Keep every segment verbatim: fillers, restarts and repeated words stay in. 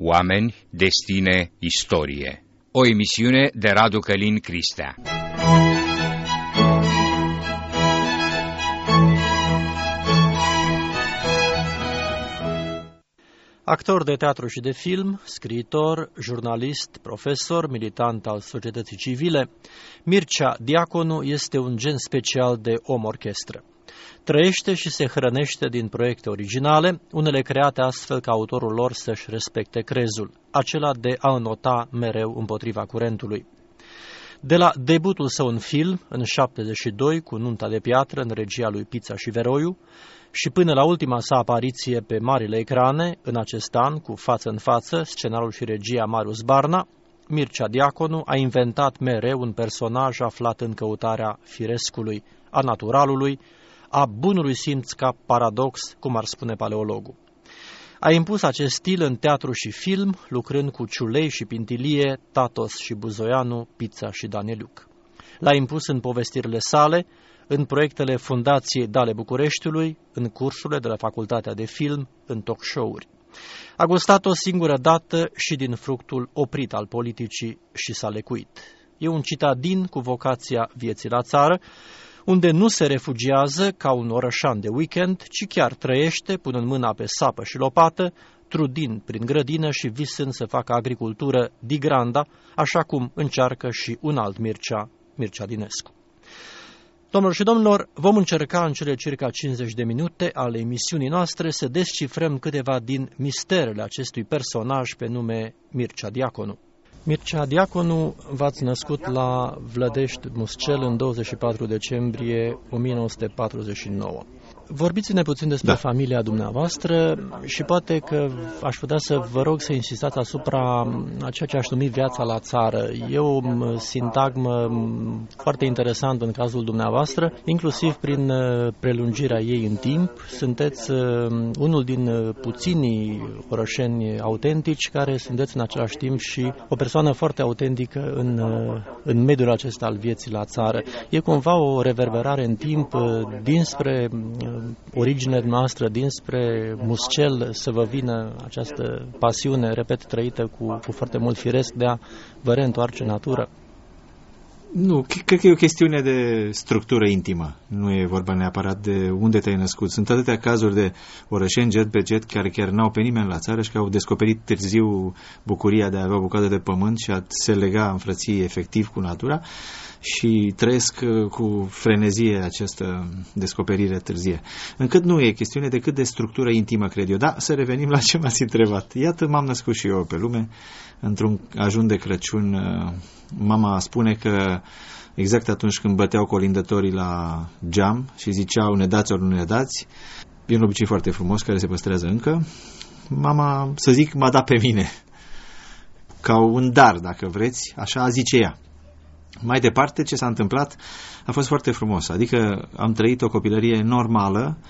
Oameni, destine, istorie. O emisiune de Radu Călin Cristea. Actor de teatru și de film, scriitor, jurnalist, profesor, militant al societății civile, Mircea Diaconu este un gen special de om-orchestră. Trăiește și se hrănește din proiecte originale, unele create astfel ca autorul lor să-și respecte crezul, acela de a înota mereu împotriva curentului. De la debutul său în film, în șaptezeci și doi, cu Nunta de piatră, în regia lui Pița și Veroiu, și până la ultima sa apariție pe marile ecrane, în acest an, cu Față în față, scenarul și regia Marius Barna, Mircea Diaconu a inventat mereu un personaj aflat în căutarea firescului, a naturalului, a bunului simț ca paradox, cum ar spune paleologul. A impus acest stil în teatru și film, lucrând cu Ciulei și Pintilie, Tatos și Buzoianu, Pița și Danieliuc. L-a impus în povestirile sale, în proiectele Fundației Dale Bucureștiului, în cursurile de la Facultatea de Film, în talk show-uri. A gustat o singură dată și din fructul oprit al politicii și s-a lecuit. E un citadin cu vocația vieții la țară, unde nu se refugiază ca un orășan de weekend, ci chiar trăiește, punând mâna pe sapă și lopată, trudind prin grădină și visând să facă agricultură di granda, așa cum încearcă și un alt Mircea, Mircea Dinescu. Domnilor și domnilor, vom încerca în cele circa cincizeci de minute ale emisiunii noastre să descifrăm câteva din misterele acestui personaj pe nume Mircea Diaconu. Mircea Diaconu, v-ați născut la Vlădești Muscel în douăzeci și patru decembrie o mie nouă sute patruzeci și nouă. Vorbiți-ne puțin despre da. familia dumneavoastră și poate că aș putea să vă rog să insistați asupra a ceea ce aș numi viața la țară. E o sintagmă foarte interesantă în cazul dumneavoastră, inclusiv prin prelungirea ei în timp. Sunteți unul din puținii orășeni autentici care sunteți în același timp și o persoană foarte autentică în, în mediul acesta al vieții la țară. E cumva o reverberare în timp dinspre originea noastră, dinspre Muscel, să vă vină această pasiune, repet, trăită cu, cu foarte mult firesc de a vă reîntoarce în natură? Nu, cred că e o chestiune de structură intimă. Nu e vorba neapărat de unde te-ai născut. Sunt atâtea cazuri de orășeni jet pe jet care chiar n-au pe nimeni la țară și care au descoperit târziu bucuria de a avea o bucată de pământ și a se lega în frăție efectiv cu natura și trăiesc cu frenezie această descoperire târzie. Încât nu e chestiune decât de structură intimă, cred eu. Da, să revenim la ce m-ați întrebat. Iată, m-am născut și eu pe lume. Într-un ajun de Crăciun, mama spune că exact atunci când băteau colindătorii la geam și ziceau ne dați ori nu ne dați, e un obicei foarte frumos care se păstrează încă, mama, să zic, m-a dat pe mine ca un dar, dacă vreți, așa zice ea. Mai departe, ce s-a întâmplat a fost foarte frumos, adică am trăit o copilărie normală.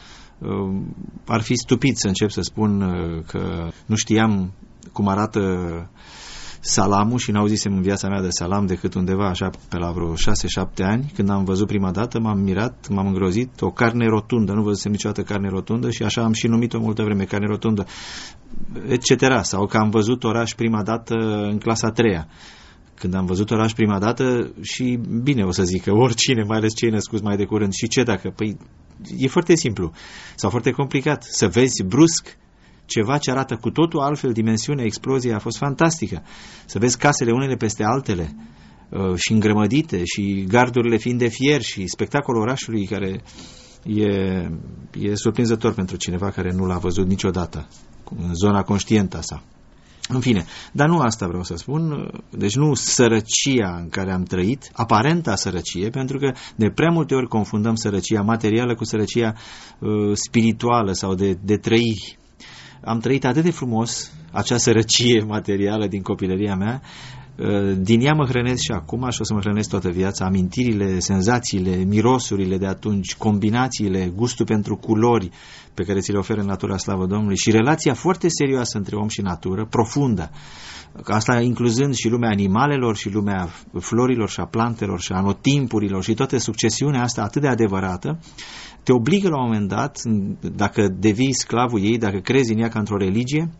Ar fi stupid să încep să spun că nu știam cum arată salamul și n-auzisem în viața mea de salam decât undeva așa pe la vreo șase șapte ani. Când am văzut prima dată, m-am mirat, m-am îngrozit, o carne rotundă, nu văzusem niciodată carne rotundă și așa am și numit-o multă vreme, carne rotundă, et cetera. Sau că am văzut oraș prima dată în clasa a treia. Când am văzut oraș prima dată și bine o să zic că oricine, mai ales cei născuți mai de curând, și ce dacă? Păi e foarte simplu sau foarte complicat. Să vezi brusc ceva ce arată cu totul altfel, dimensiunea, explozia a fost fantastică. Să vezi casele unele peste altele uh, și îngrămădite și gardurile fiind de fier și spectacolul orașului care e, e surprinzător pentru cineva care nu l-a văzut niciodată în zona conștientă a sa. În fine, dar nu asta vreau să spun, deci nu sărăcia în care am trăit, aparenta sărăcie, pentru că de prea multe ori confundăm sărăcia materială cu sărăcia uh, spirituală sau de, de trăiri. Am trăit atât de frumos acea sărăcie materială din copilăria mea, uh, din ea mă hrănesc și acum și o să mă hrănesc toată viața, amintirile, senzațiile, mirosurile de atunci, combinațiile, gustul pentru culori pe care ți le oferă natura, slavă Domnului, și relația foarte serioasă între om și natură, profundă. Asta incluzând și lumea animalelor și lumea florilor și a plantelor și a anotimpurilor și toată succesiunea asta atât de adevărată, te obligă la un moment dat, dacă devii sclavul ei, dacă crezi în ea ca într-o religie,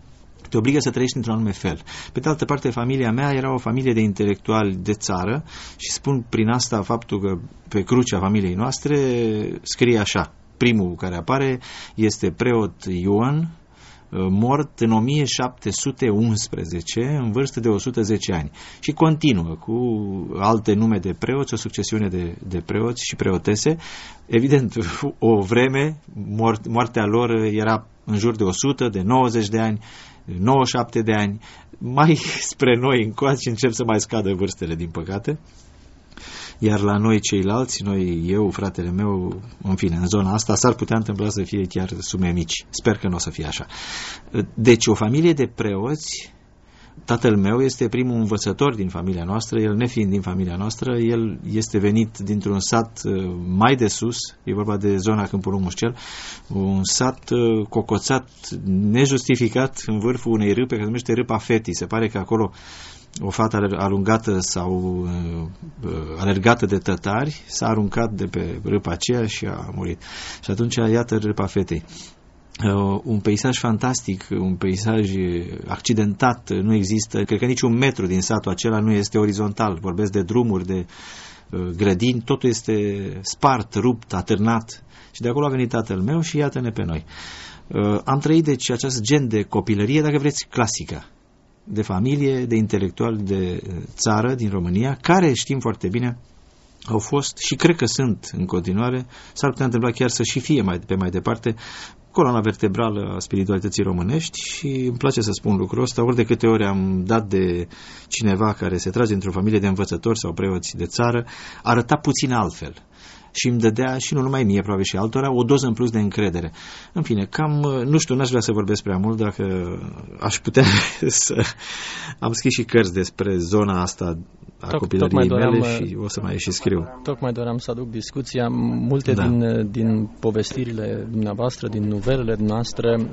te obligă să trăiești într-un anume fel. Pe de altă parte, familia mea era o familie de intelectuali de țară și spun prin asta faptul că pe crucea familiei noastre scrie așa. Primul care apare este preot Ioan, mort în o mie șapte sute unsprezece, în vârstă de o sută zece ani. Și continuă cu alte nume de preoți, o succesiune de, de preoți și preotese. Evident, o vreme, moartea lor era în jur de o sută, de nouăzeci de ani, nouăzeci și șapte de ani. Mai spre noi încoace încep să mai scadă vârstele, din păcate. Iar la noi ceilalți, noi, eu, fratele meu, în fine, în zona asta, s-ar putea întâmpla să fie chiar sume mici. Sper că nu o să fie așa. Deci, o familie de preoți, tatăl meu este primul învățător din familia noastră, el nefiind din familia noastră, el este venit dintr-un sat mai de sus, e vorba de zona Câmpul Mușcel, un sat cocoțat, nejustificat, în vârful unei râpe, care se numește Râpa Fetii. Se pare că acolo o fată alungată sau uh, alergată de tătari s-a aruncat de pe râpa aceea și a murit. Și atunci, iată, Râpa Fetei. Uh, un peisaj fantastic, un peisaj accidentat, nu există, cred că niciun metru din satul acela nu este orizontal. Vorbesc de drumuri, de uh, grădini, totul este spart, rupt, atârnat. Și de acolo a venit tatăl meu și iată-ne pe noi. Uh, am trăit, deci, acest gen de copilărie, dacă vreți, clasică, de familie, de intelectuali de țară din România, care, știm foarte bine, au fost și cred că sunt în continuare, s-ar putea întâmpla chiar să și fie mai, pe mai departe, coloana vertebrală a spiritualității românești. Și îmi place să spun lucrul ăsta, ori de câte ori am dat de cineva care se trage într-o familie de învățători sau preoți de țară, arăta puțin altfel. Și îmi dădea, și nu numai mie, probabil și altora, o doză în plus de încredere. În fine, cam, nu știu, n-aș vrea să vorbesc prea mult, dacă aș putea să... Am scris și cărți despre zona asta a Toc, copilăriei mele și o să mai și scriu. Tocmai doream să aduc discuția. Multe da. din, din povestirile dumneavoastră, din novelele noastre,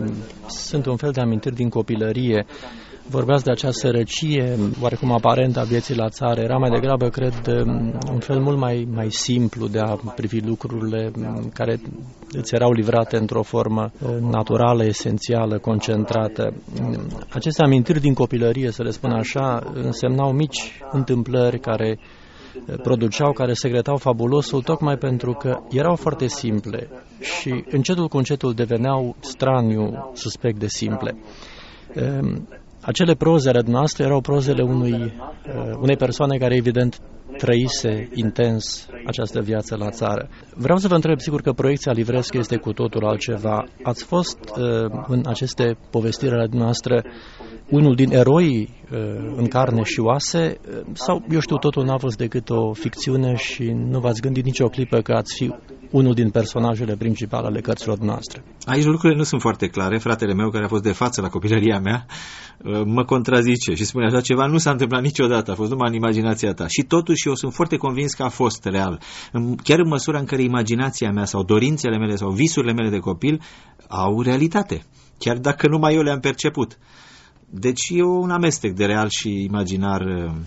sunt un fel de amintiri din copilărie. Vorbeați de acea sărăcie, oarecum aparentă a vieții la țară. Era mai degrabă, cred, un fel mult mai, mai simplu de a privi lucrurile care îți erau livrate într-o formă naturală, esențială, concentrată. Aceste amintiri din copilărie, să le spun așa, însemnau mici întâmplări care produceau, care secretau fabulosul, tocmai pentru că erau foarte simple și încetul cu încetul deveneau straniu, suspect de simple. Acele proze ale noastre erau prozele unui, unei persoane care, evident, trăise intens această viață la țară. Vreau să vă întreb, sigur că proiecția livrescă este cu totul altceva. Ați fost în aceste povestiri ale noastre unul din eroii în carne și oase sau, eu știu, totul n-a fost decât o ficțiune și nu v-ați gândit nicio clipă că ați fi unul din personajele principale ale cărților noastre? Aici lucrurile nu sunt foarte clare. Fratele meu, care a fost de față la copilăria mea, mă contrazice și spune așa ceva nu s-a întâmplat niciodată, a fost numai în imaginația ta. Și totuși eu sunt foarte convins că a fost real. Chiar în măsura în care imaginația mea sau dorințele mele sau visurile mele de copil au realitate, chiar dacă numai eu le-am perceput. Deci e un amestec de real și imaginar,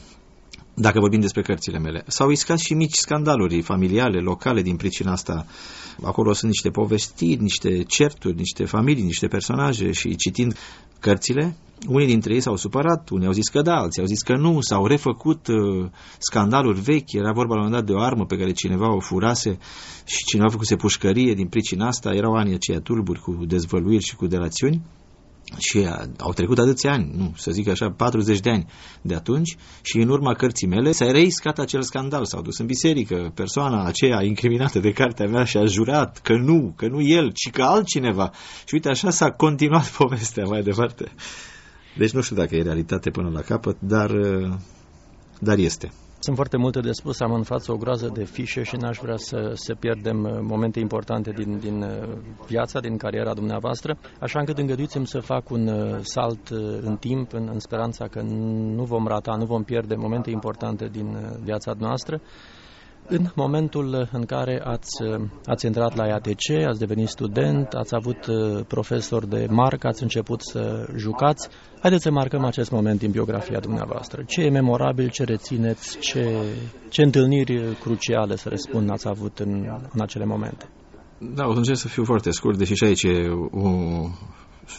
dacă vorbim despre cărțile mele. S-au iscat și mici scandaluri familiale, locale din pricina asta. Acolo sunt niște povestiri, niște certuri, niște familii, niște personaje și citind cărțile, unii dintre ei s-au supărat, unii au zis că da, alții au zis că nu, s-au refăcut uh, scandaluri vechi. Era vorba la un moment dat de o armă pe care cineva o furase și cineva făcuse pușcărie din pricina asta. Erau anii aceia tulburi cu dezvăluiri și cu delațiuni. Și au trecut atâția ani, nu, să zic așa, patruzeci de ani de atunci și în urma cărții mele s-a reiscat acel scandal. S-au dus în biserică, persoana aceea incriminată de cartea mea și a jurat că nu, că nu el, ci că altcineva. Și uite, așa s-a continuat povestea mai departe. Deci nu știu dacă e realitate până la capăt, dar, dar este. Sunt foarte multe de spus, am în față o groază de fișe și n-aș vrea să, să pierdem momente importante din, din viața, din cariera dumneavoastră, așa încât îngăduiți-mi să fac un salt în timp, în, în speranța că nu vom rata, nu vom pierde momente importante din viața noastră. În momentul în care ați, ați intrat la I A T C, ați devenit student, ați avut profesor de marcă, ați început să jucați, haideți să marcăm acest moment din biografia dumneavoastră. Ce e memorabil, ce rețineți, ce, ce întâlniri cruciale, să le spun, ați avut în, în acele momente? Da, o să încerc să fiu foarte scurt, deși și aici e o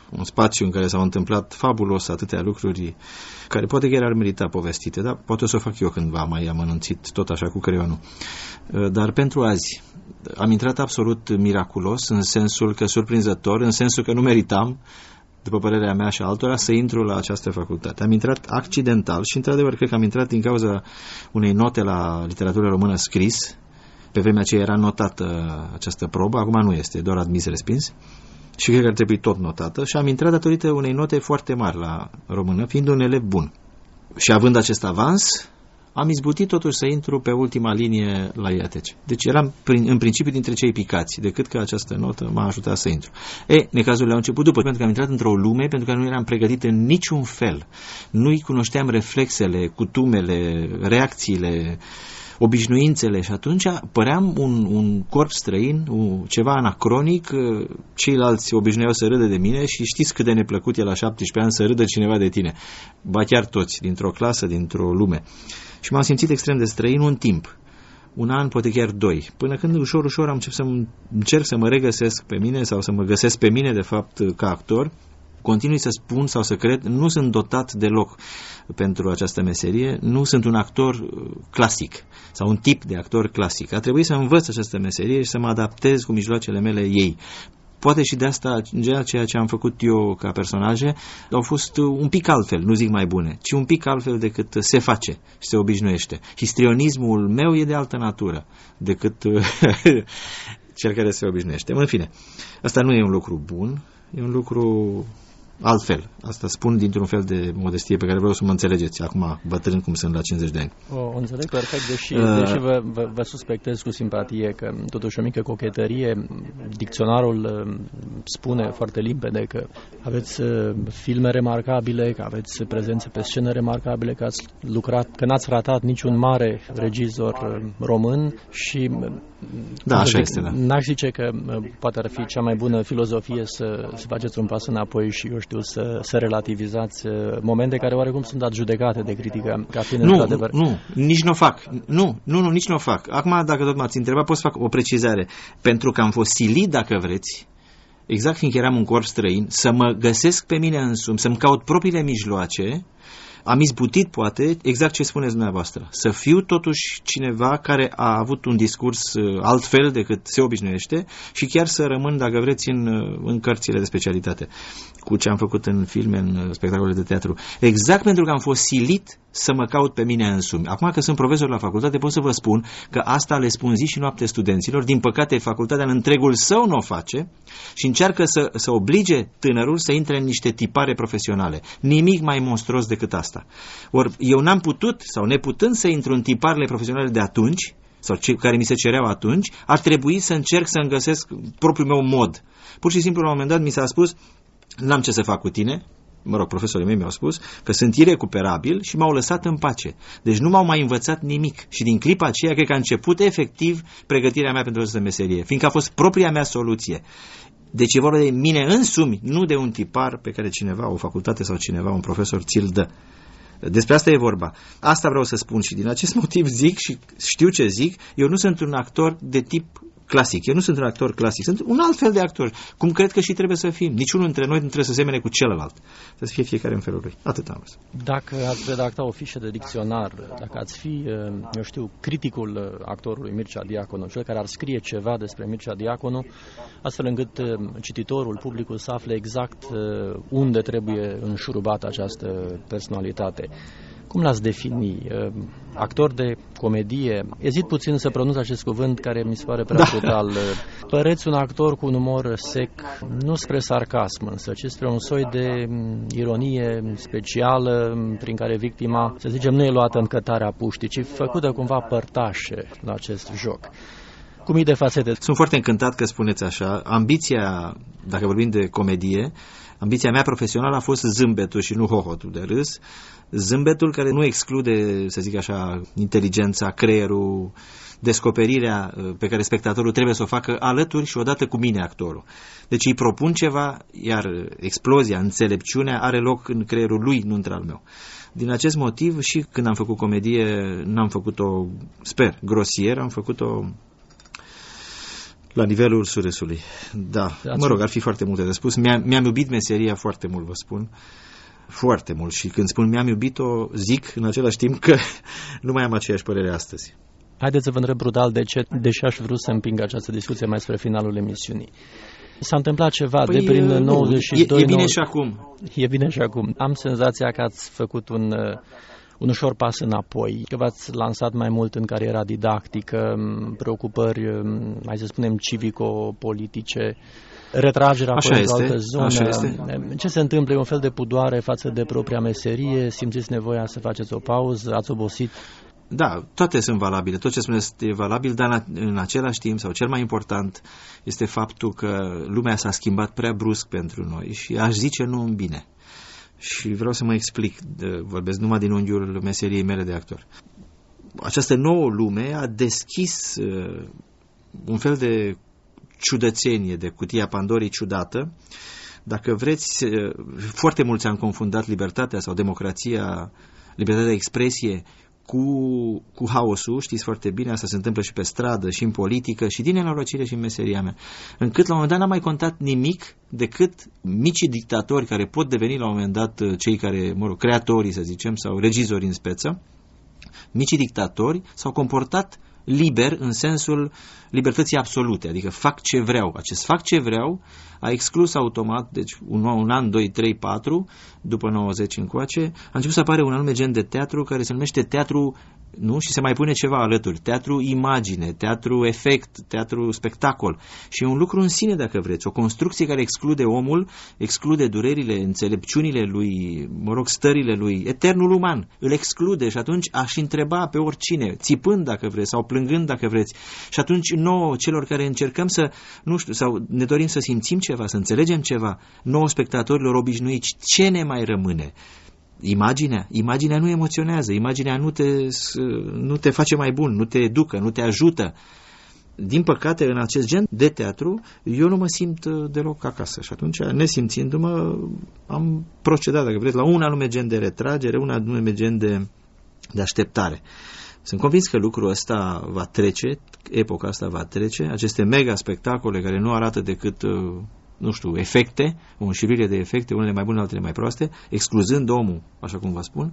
un spațiu în care s-au întâmplat fabulos atâtea lucruri care poate chiar ar merita povestite, dar poate o să o fac eu cândva mai amănunțit, tot așa cu creionul. Dar pentru azi am intrat absolut miraculos, în sensul că surprinzător, în sensul că nu meritam, după părerea mea și altora, să intru la această facultate. Am intrat accidental și, într-adevăr, cred că am intrat din cauza unei note la literatură română scris. Pe vremea aceea era notată această probă, acum nu este, doar admis-respins. Și cred că ar trebui tot notată. Și am intrat datorită unei note foarte mari la română, fiind un elev bun. Și având acest avans, am izbutit totuși să intru pe ultima linie la I A T C. Deci eram prin, în principiu dintre cei picați, decât că această notă m-a ajutat să intru. E, necazurile au început după, pentru că am intrat într-o lume, pentru că nu eram pregătit în niciun fel. Nu-i cunoșteam reflexele, cutumele, reacțiile, obișnuințele și atunci păream un, un corp străin, un, ceva anacronic, ceilalți obișnuiau să râdă de mine și știți cât de neplăcut e la șaptesprezece ani să râdă cineva de tine. Ba chiar toți, dintr-o clasă, dintr-o lume. Și m-am simțit extrem de străin un timp. Un an, poate chiar doi. Până când ușor, ușor am început să încerc să mă regăsesc pe mine sau să mă găsesc pe mine, de fapt, ca actor. Continui să spun sau să cred, nu sunt dotat deloc pentru această meserie, nu sunt un actor clasic sau un tip de actor clasic. A trebuit să învăț această meserie și să mă adaptez cu mijloacele mele ei. Poate și de asta, ceea ce am făcut eu ca personaje, au fost un pic altfel, nu zic mai bune, ci un pic altfel decât se face și se obișnuiește. Histrionismul meu e de altă natură decât cel care se obișnuiește. În fine, asta nu e un lucru bun, e un lucru altfel. Asta spun dintr-un fel de modestie pe care vreau să mă înțelegeți acum, bătrân cum sunt la cincizeci de ani. O înțeleg perfect, deși, uh, deși vă, vă, vă suspectez cu simpatie că totuși o mică cochetărie. Dicționarul spune foarte limpede că aveți filme remarcabile, că aveți prezențe pe scenă remarcabile, că ați lucrat, că n-ați ratat niciun mare regizor român și da, așa zic, este, da. N-aș zice că poate ar fi cea mai bună filozofie să, să faceți un pas înapoi și, eu știu, să, să relativizați momente care oarecum sunt adjudecate de critică ca fiind nu, adevăr. Nu, nici nu o fac. Nu, nu, nu, nici nu o fac. Acum, dacă tot m-ați întrebat, pot să fac o precizare. Pentru că am fost silit, dacă vreți, exact fiindcă eram un corp străin, să mă găsesc pe mine însumi, să-mi caut propriile mijloace. Am izbutit, poate, exact ce spuneți dumneavoastră, să fiu totuși cineva care a avut un discurs altfel decât se obișnuiește și chiar să rămân, dacă vreți, în, în cărțile de specialitate, cu ce am făcut în filme, în spectacole de teatru. Exact pentru că am fost silit să mă caut pe mine însumi. Acum că sunt profesor la facultate, pot să vă spun că asta le spun zi și noapte studenților. Din păcate, facultatea în întregul său nu o face și încearcă să, să oblige tânărul să intre în niște tipare profesionale. Nimic mai monstruos decât asta. Ori eu n-am putut, sau neputând să intru în tiparele profesionale de atunci, sau cei care mi se cereau atunci, ar trebui să încerc să-mi găsesc propriul meu mod. Pur și simplu, la un moment dat, mi s-a spus, n-am ce să fac cu tine, mă rog, profesorii mei mi-au spus că sunt irecuperabil și m-au lăsat în pace. Deci nu m-au mai învățat nimic. Și din clipa aceea, cred că a început efectiv pregătirea mea pentru această meserie, fiindcă a fost propria mea soluție. Deci e vorba de mine însumi, nu de un tipar pe care cineva, o facultate sau cineva, un profesor, ți-l dă. Despre asta e vorba. Asta vreau să spun și din acest motiv zic și știu ce zic, eu nu sunt un actor de tip clasic. Eu nu sunt un actor clasic, sunt un alt fel de actor, cum cred că și trebuie să fim. Niciunul dintre noi nu trebuie să semene cu celălalt. Să fie fiecare în felul lui. Atât am văzut. Dacă ați redacta o fișă de dicționar, dacă ați fi, eu știu, criticul actorului Mircea Diaconu, cel care ar scrie ceva despre Mircea Diaconu, astfel încât cititorul, publicul să afle exact unde trebuie înșurubată această personalitate, cum l-ați defini? Actor de comedie? Ezit puțin să pronunț acest cuvânt care mi se pare prea da. brutal. Păreți un actor cu un umor sec, nu spre sarcasm, însă, ci spre un soi de ironie specială prin care victima, să zicem, nu e luată în cătarea puștii, ci făcută cumva părtașe la acest joc. Cu mii de fațete. Sunt foarte încântat că spuneți așa. Ambiția, dacă vorbim de comedie, ambiția mea profesională a fost zâmbetul și nu hohotul de râs. Zâmbetul care nu exclude, să zic așa, inteligența, creierul, descoperirea pe care spectatorul trebuie să o facă alături și odată cu mine, actorul. Deci îi propun ceva, iar explozia, înțelepciunea are loc în creierul lui, nu între al meu. Din acest motiv și când am făcut comedie, n-am făcut-o, sper, grosier, am făcut-o La nivelul Suresului, da. Mă rog, ar fi foarte multe de spus. Mi-am, mi-am iubit meseria foarte mult, vă spun. Foarte mult. Și când spun mi-am iubit-o, zic în același timp că nu mai am aceeași părere astăzi. Haideți să vă întreb brutal de ce, deși aș vrea să împing această discuție mai spre finalul emisiunii. S-a întâmplat ceva păi, de prin nouăzeci și doi... E, e bine și acum. E bine și acum. Am senzația că ați făcut un... un ușor pas înapoi, că v-ați lansat mai mult în cariera didactică, preocupări, hai să spunem, civico-politice, retragerea apoi într-o altă zonă. Așa este. Ce se întâmplă? E un fel de pudoare față de propria meserie? Simțiți nevoia să faceți o pauză? Ați obosit? Da, toate sunt valabile. Tot ce spuneți este valabil, dar în același timp, sau cel mai important, este faptul că lumea s-a schimbat prea brusc pentru noi și aș zice nu în bine. Și vreau să mă explic, vorbesc numai din unghiul meseriei mele de actor. Această nouă lume a deschis uh, un fel de ciudățenie, de cutia Pandorii ciudată. Dacă vreți, uh, foarte mulți am confundat libertatea sau democrația, libertatea de expresie cu, cu haosul, știți foarte bine, asta se întâmplă și pe stradă, și în politică, și din nenorocire și în meseria mea. Încât la un moment dat n-a mai contat nimic decât micii dictatori care pot deveni la un moment dat cei care, mă rog, creatorii, să zicem, sau regizorii în speță. Micii dictatori s-au comportat liber în sensul libertății absolute, adică fac ce vreau. Acest fac ce vreau a exclus automat, deci un, un an, doi, trei, patru, după nouăzeci încoace, a început să apare un anume gen de teatru care se numește teatru, nu? Și se mai pune ceva alături, teatru imagine, teatru efect, teatru spectacol. Și e un lucru în sine, dacă vreți, o construcție care exclude omul, exclude durerile, înțelepciunile lui, mă rog, stările lui, eternul uman, îl exclude și atunci aș întreba pe oricine, țipând dacă vreți, sau plângând dacă vreți. Și atunci nouă, celor care încercăm să, nu știu, sau ne dorim să simțim ceva, să înțelegem ceva, nouă spectatorilor obișnuiți, ce ne mai rămâne? Imaginea? Imaginea nu emoționează, imaginea nu te, nu te face mai bun, nu te educă, nu te ajută. Din păcate, în acest gen de teatru, eu nu mă simt deloc acasă și atunci, nesimțindu-mă, am procedat, dacă vreți, la un anume gen de retragere, un anume gen de, de așteptare. Sunt convins că lucrul ăsta va trece, epoca asta va trece, aceste mega spectacole care nu arată decât, nu știu, efecte, o înșiruire de efecte, unele mai bune, altele mai proaste, excluzând omul, așa cum vă spun,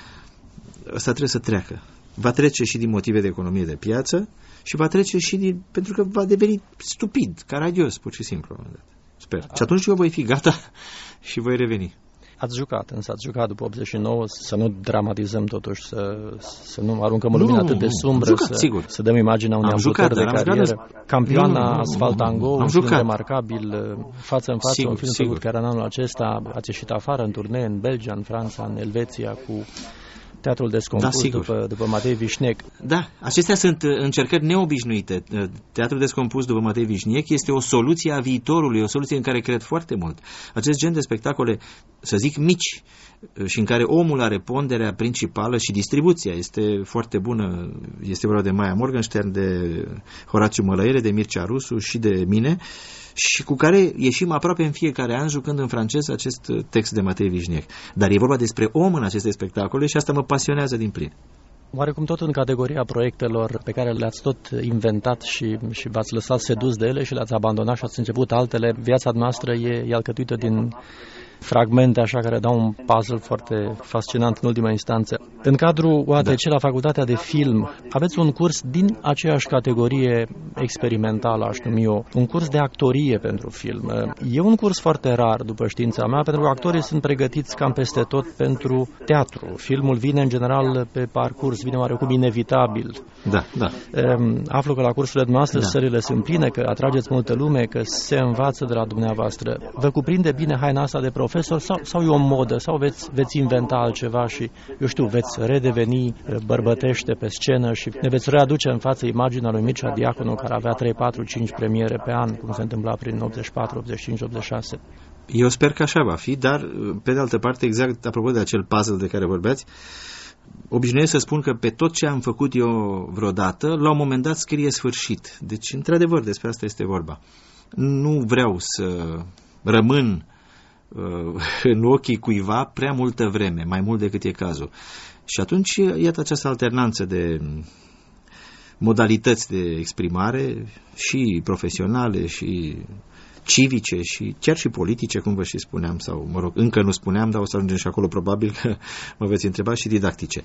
ăsta trebuie să treacă. Va trece și din motive de economie de piață și va trece și din, pentru că va deveni stupid, caragios, pur și simplu. Sper. Și atunci eu voi fi gata și voi reveni. Ați jucat, însă ați jucat după optzeci și nouă, să nu dramatizăm totuși, să, să nu aruncăm o lumină atât de sumbră, jucat, să, sigur. să dăm imaginea unei amputări de carieră. Jucat, Campioana nu, nu, Asfalt Tango, un film remarcabil, față în față, sigur, un film făcut chiar în anul acesta, ați ieșit afară în turnee în Belgia, în Franța, în Elveția, cu Teatrul Descompus, da, după, după Matei Vișnec. Da, acestea sunt încercări neobișnuite. Teatrul Descompus după Matei Vișnec este o soluție a viitorului, o soluție în care cred foarte mult. Acest gen de spectacole, să zic, mici și în care omul are ponderea principală și distribuția este foarte bună, este vorba de Maia Morgenstern, de Horațiu Mălăiere, de Mircea Rusu și de mine, și cu care ieșim aproape în fiecare an jucând în franceză acest text de Matei Vișnec. Dar e vorba despre om în aceste spectacole și asta mă pasionează din plin. Oarecum tot în categoria proiectelor pe care le-ați tot inventat și, și v-ați lăsat sedus de ele și le-ați abandonat și ați început altele, viața noastră e, e alcătuită din fragmente așa care dau un puzzle foarte fascinant în ultima instanță. În cadrul U A T C da. La Facultatea de Film aveți un curs din aceeași categorie experimentală, aș numi eu, un curs de actorie pentru film. E un curs foarte rar, după știința mea, pentru că actorii sunt pregătiți cam peste tot pentru teatru. Filmul vine în general pe parcurs, vine oarecum inevitabil. Da, da. Aflu că la cursurile noastre da. Sările sunt pline, că atrageți multă lume, că se învață de la dumneavoastră. Vă cuprinde bine haina asta de profesor sau, sau e o modă, sau veți, veți inventa altceva și, eu știu, veți redeveni bărbătește pe scenă și ne veți readuce în față imaginea lui Mircea Diaconu, care avea trei, patru, cinci premiere pe an, cum se întâmpla prin optzeci și patru, optzeci și cinci, optzeci și șase. Eu sper că așa va fi, dar, pe de altă parte, exact apropo de acel puzzle de care vorbeați, obișnuiesc să spun că pe tot ce am făcut eu vreodată, la un moment dat scrie sfârșit. Deci, într-adevăr, despre asta este vorba. Nu vreau să rămân în ochii cuiva prea multă vreme, mai mult decât e cazul. Și atunci, iată această alternanță de modalități de exprimare și profesionale și civice și chiar și politice, cum vă și spuneam, sau, mă rog, încă nu spuneam, dar o să ajungem și acolo probabil că mă veți întreba, și didactice.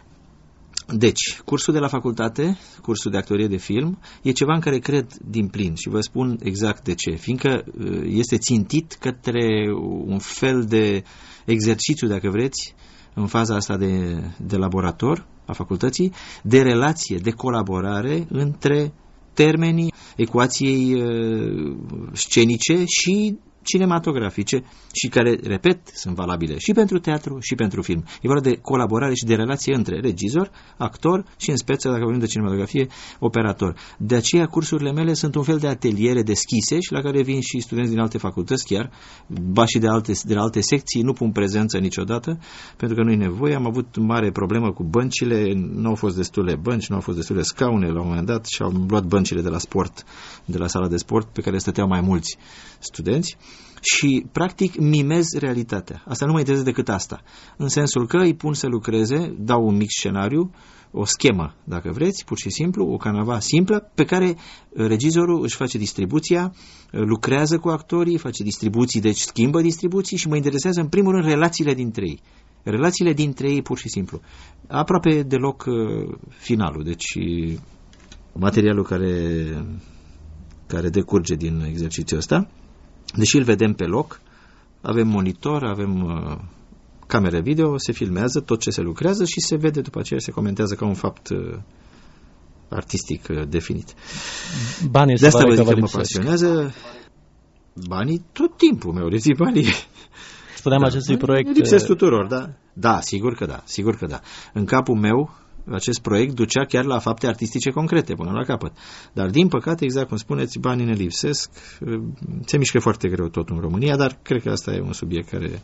Deci, cursul de la facultate, cursul de actorie de film, e ceva în care cred din plin și vă spun exact de ce. Fiindcă este țintit către un fel de exercițiu, dacă vreți, în faza asta de, de laborator a facultății, de relație, de colaborare între termenii ecuației uh, scenice și cinematografice și care, repet, sunt valabile și pentru teatru și pentru film. E vorba de colaborare și de relație între regizor, actor și, în speță, dacă vorbim de cinematografie, operator. De aceea, cursurile mele sunt un fel de ateliere deschise și la care vin și studenți din alte facultăți chiar, ba și de alte, de la alte secții, nu pun prezență niciodată, pentru că nu e nevoie. Am avut mare problemă cu băncile, nu au fost destule bănci, nu au fost destule scaune la un moment dat și au luat băncile de la sport, de la sala de sport, pe care stăteau mai mulți studenți. Și, practic, mimez realitatea. Asta nu mă interesează decât asta. În sensul că îi pun să lucreze, dau un mic scenariu, o schemă, dacă vreți, pur și simplu, o canava simplă, pe care regizorul își face distribuția, lucrează cu actorii, face distribuții, deci schimbă distribuții și mă interesează, în primul rând, relațiile dintre ei. Relațiile dintre ei, pur și simplu. Aproape deloc uh, finalul. Deci, materialul care, care decurge din exercițiul ăsta, deși îl vedem pe loc, avem monitor, avem uh, camere video, se filmează tot ce se lucrează și se vede după aceea, se comentează ca un fapt uh, artistic uh, definit. Banii de asta vă zic că mă lipsesc. pasionează. Banii tot timpul meu, lipsi banii. Spuneam da, acestui proiect... Lipsesc tuturor, da? Da, sigur că da, sigur că da. În capul meu, acest proiect ducea chiar la fapte artistice concrete, până la capăt. Dar, din păcate, exact cum spuneți, banii ne lipsesc. Se mișcă foarte greu tot în România, dar cred că asta e un subiect care,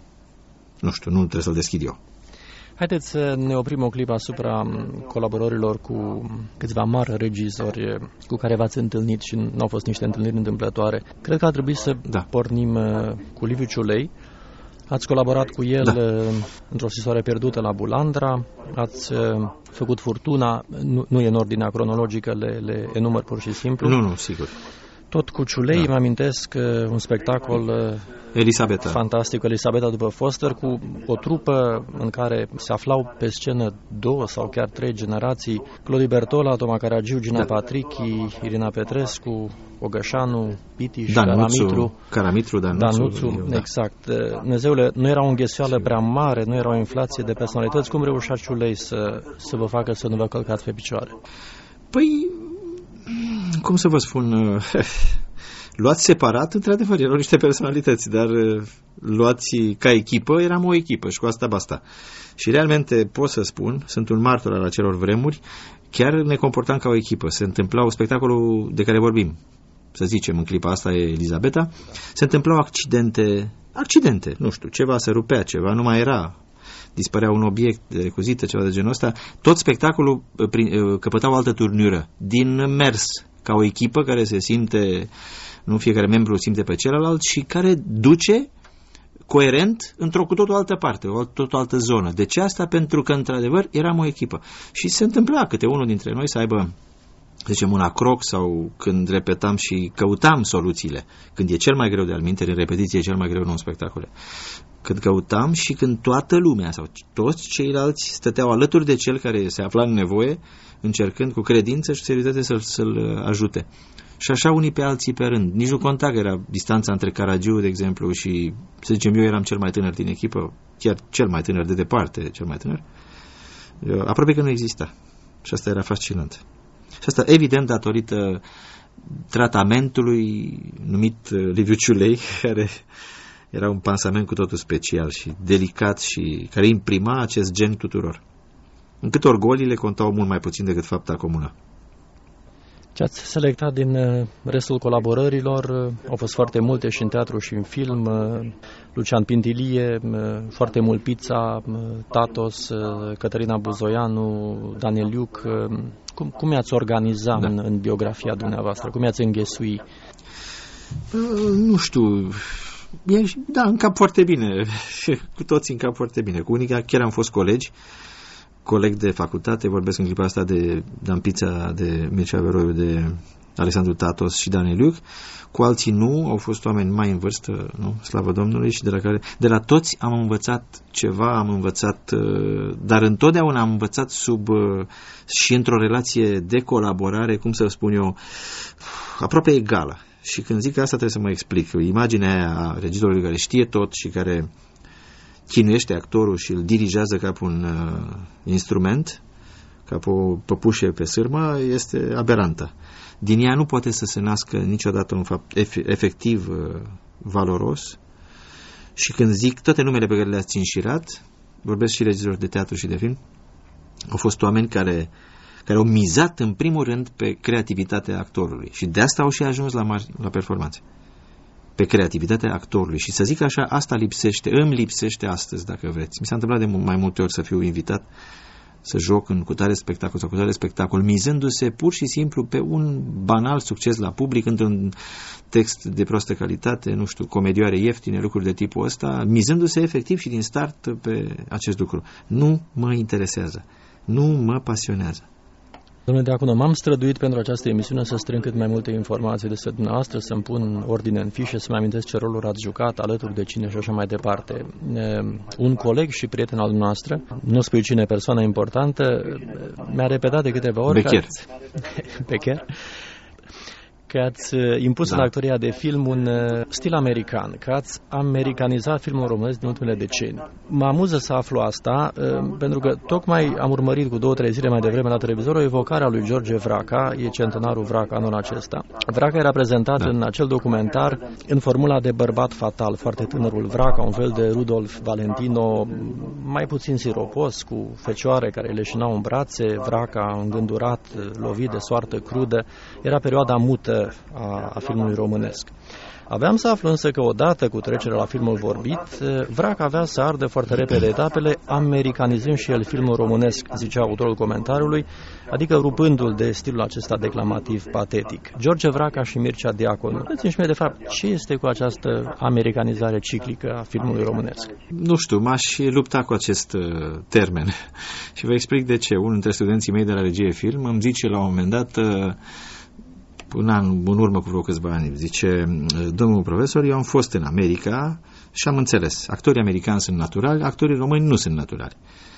nu știu, nu trebuie să-l deschid eu. Haideți să ne oprim o clipă asupra colaborărilor cu câțiva mari regizori cu care v-ați întâlnit și nu au fost niște întâlniri întâmplătoare. Cred că ar trebui să da. pornim cu Liviu Ciulei. Ați colaborat cu el da. într-o scrisoare pierdută la Bulandra, ați făcut furtuna, nu, nu e în ordinea cronologică, le, le enumăr pur și simplu. Nu, nu, sigur. Tot cu Ciulei, da. Îmi amintesc un spectacol Elisabeta. fantastic, Elisabeta după Foster, cu o trupă în care se aflau pe scenă două sau chiar trei generații, Clodi Bertola, Toma Caragiu, Gina da. Patrichi, Irina Petrescu, Ogășanu, Pitiș, Caramitru, Caramitru, Danuțu, Danuțu, da. Exact. Dumnezeule, nu era o înghesuială prea mare, nu era o inflație de personalități. Cum reușea Ciulei să, să vă facă să nu vă călcați pe picioare? Păi, cum să vă spun, luați separat, într-adevăr, erau niște personalități, dar luați ca echipă, eram o echipă și cu asta basta. Și realmente pot să spun, sunt un martor al acelor vremuri, chiar ne comportam ca o echipă. Se întâmplau spectacolul de care vorbim, să zicem, în clipa asta e Elisabeta, se întâmplau accidente, accidente, nu știu, ceva se rupea, ceva nu mai era, dispărea un obiect de recuzită, ceva de genul ăsta, tot spectacolul căpăta o altă turnură, din mers, ca o echipă care se simte, nu fiecare membru simte pe celălalt și care duce coerent într-o cu totul altă parte, o totul altă zonă. De ce asta? Pentru că, într-adevăr, eram o echipă. Și se întâmpla câte unul dintre noi să aibă, să zicem, un acroc sau când repetam și căutam soluțiile. Când e cel mai greu de alminteri, în repetiție e cel mai greu în un spectacole. Când căutam și când toată lumea sau toți ceilalți stăteau alături de cel care se afla în nevoie, încercând cu credință și seriozitate să-l, să-l ajute. Și așa unii pe alții pe rând. Nici nu conta că era distanța între Caragiu, de exemplu, și, să zicem, eu eram cel mai tânăr din echipă, chiar cel mai tânăr de departe, cel mai tânăr. Aproape că nu exista. Și asta era fascinant. Și asta, evident, datorită tratamentului numit Liviu Ciulei, care era un pansament cu totul special și delicat și care imprima acest gen tuturor. Încât orgolile contau mult mai puțin decât fapta comună. Ce ați selectat din restul colaborărilor, au fost foarte multe și în teatru și în film, Lucian Pintilie, foarte mult Pizza, Tatos, Cătălina Buzoianu, Daniel Iuc. Cum, cum i-ați organiza da. în, în biografia dumneavoastră? Cum i-ați înghesui? Nu știu... E, da, în cap foarte bine. Cu toții în cap foarte bine. Cu unii chiar am fost colegi. coleg de facultate, vorbesc în clipa asta de Dan Pița, de Mircea Veroiu, de Alexandru Tatos și Dan Eliuc, cu alții nu, au fost oameni mai în vârstă, nu? Slavă Domnului, și de la care, de la toți am învățat ceva, am învățat, dar întotdeauna am învățat sub și într-o relație de colaborare, cum să spun eu, aproape egală. Și când zic asta trebuie să mă explic. Imaginea aia a regizorului care știe tot și care chinuiește actorul și îl dirigează ca pe un uh, instrument, ca pe o păpușe pe sârmă, este aberantă. Din ea nu poate să se nască niciodată un fapt efectiv uh, valoros. Și când zic toate numele pe care le-ați înșirat, vorbesc și regizori de teatru și de film, au fost oameni care, care au mizat în primul rând pe creativitatea actorului. Și de asta au și ajuns la, mari, la performanțe. Pe creativitatea actorului. Și să zic așa, asta lipsește, îmi lipsește astăzi, dacă vreți. Mi s-a întâmplat de mai multe ori să fiu invitat să joc în cutare spectacol sau cutare spectacol, mizându-se pur și simplu pe un banal succes la public, într-un text de proastă calitate, nu știu, comedioare ieftine, lucruri de tipul ăsta, mizându-se efectiv și din start pe acest lucru. Nu mă interesează. Nu mă pasionează. Domnule Diaconu, m-am străduit pentru această emisiune să strâng cât mai multe informații despre dumneavoastră, să-mi pun ordine în fișe, să-mi amintesc ce roluri ați jucat, alături de cine și așa mai departe. Un coleg și prieten al dumneavoastră, nu spui cine, persoană importantă, mi-a repetat de câteva ori Becher. Că ați... Becher? Că ați impus da. în actoria de film un stil american, că ați americanizat filmul românesc din ultimele decenii. Mă amuză să aflu asta, pentru că tocmai am urmărit cu două, trei zile mai devreme la televizor o evocare a lui George Vraca, e centenarul Vraca anul acesta. Vraca era prezentat da. în acel documentar în formula de bărbat fatal, foarte tânărul Vraca, un fel de Rudolf Valentino, mai puțin siropos, cu fecioare care leșinau în brațe, Vraca îngândurat, lovit de soartă crudă. Era perioada mută A, a filmului românesc. Aveam să aflu însă că odată cu trecerea la filmul vorbit, Vraca avea să ardă foarte repede etapele, americanizând și el filmul românesc, zicea autorul comentariului, adică rupându-l de stilul acesta declamativ patetic. George Vraca și Mircea Diaconu. Spuneți-mi și mie, de fapt, ce este cu această americanizare ciclică a filmului românesc? Nu știu, m-aș lupta cu acest uh, termen. Și vă explic de ce. Unul dintre studenții mei de la Regie Film îmi zice la un moment dat... Uh, un an, în urmă cu vreo câțiva ani, zice, domnul profesor, eu am fost în America și am înțeles, actorii americani sunt naturali, actorii români nu sunt naturali.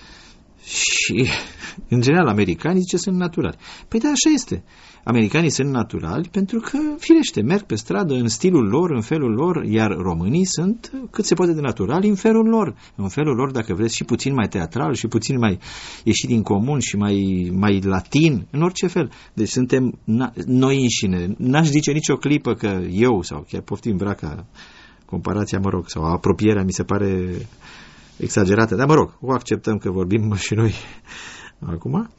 Și, în general, americanii, zice, sunt naturali. Păi da, așa este. Americanii sunt naturali pentru că, firește, merg pe stradă în stilul lor, în felul lor, iar românii sunt cât se poate de naturali în felul lor. În felul lor, dacă vreți, și puțin mai teatral, și puțin mai ieșit din comun, și mai, mai latin, în orice fel. Deci suntem na- noi înșine. N-aș zice nicio clipă că eu, sau chiar poftim Vraca, comparația, mă rog, sau apropierea mi se pare exagerată, dar mă rog, o acceptăm că vorbim și noi acum.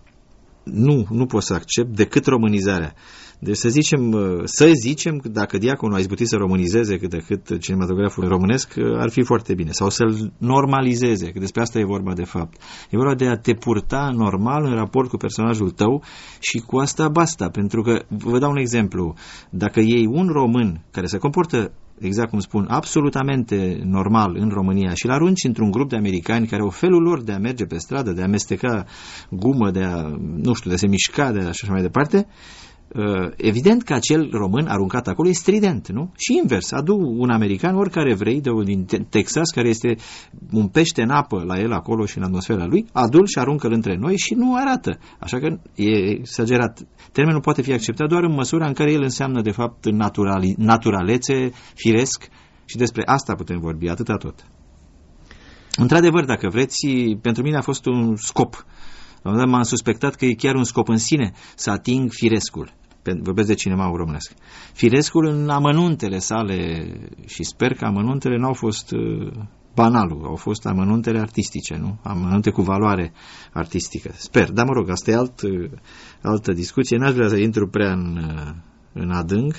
Nu, nu pot să accept decât românizarea. Deci să zicem, să zicem că dacă Diaconul a izbutit să românizeze cât de cât cinematograful românesc, ar fi foarte bine. Sau să-l normalizeze, că despre asta e vorba de fapt. E vorba de a te purta normal în raport cu personajul tău și cu asta basta. Pentru că, vă dau un exemplu, dacă iei un român care se comportă, exact cum spun, absolutamente normal în România și l-arunci într-un grup de americani care au felul lor de a merge pe stradă, de a amesteca gumă, de a, nu știu, de a se mișca, de a, și așa mai departe, evident că acel român aruncat acolo e strident, nu? Și invers, adu un american, oricare vrei, de din Texas, care este un pește în apă la el acolo și în atmosfera lui, adu-l și aruncă-l între noi și nu arată. Așa că e exagerat. Termenul poate fi acceptat doar în măsura în care el înseamnă, de fapt, naturali, naturalețe, firesc, și despre asta putem vorbi, atâta tot. Într-adevăr, dacă vreți, pentru mine a fost un scop. M-am suspectat că e chiar un scop în sine să ating firescul. Vorbesc de cinemaul românesc. Firescul în amănuntele sale, și sper că amănuntele nu au fost banalul, au fost amănuntele artistice, nu? Amănunte cu valoare artistică. Sper, dar mă rog, asta e alt, altă discuție. N-aș vrea să intru prea în, în adânc,